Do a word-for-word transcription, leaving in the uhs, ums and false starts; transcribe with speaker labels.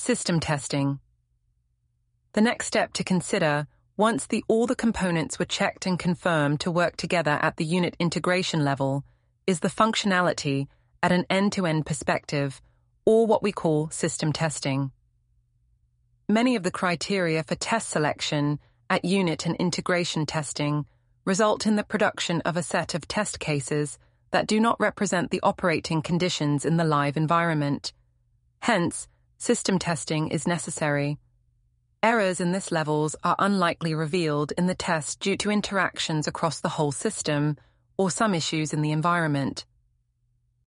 Speaker 1: System testing. The next step to consider, once the, all the components were checked and confirmed to work together at the unit integration level, is the functionality at an end-to-end perspective, or what we call system testing. Many of the criteria for test selection at unit and integration testing result in the production of a set of test cases that do not represent the operating conditions in the live environment. Hence, system testing is necessary. Errors in this levels are unlikely revealed in the test due to interactions across the whole system or some issues in the environment.